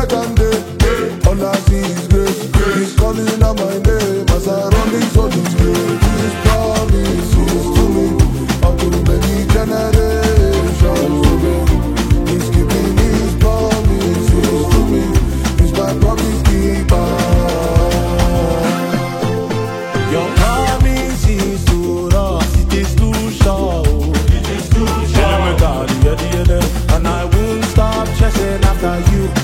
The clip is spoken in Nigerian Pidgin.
night and day. All I see is grace. He's calling out my name as I run this all this grace. His promises to me up to many generations. He's keeping his promises to me. He's my promise keeper. Your promises to us, it is too short. It is too short. And I won't stop chasing after you.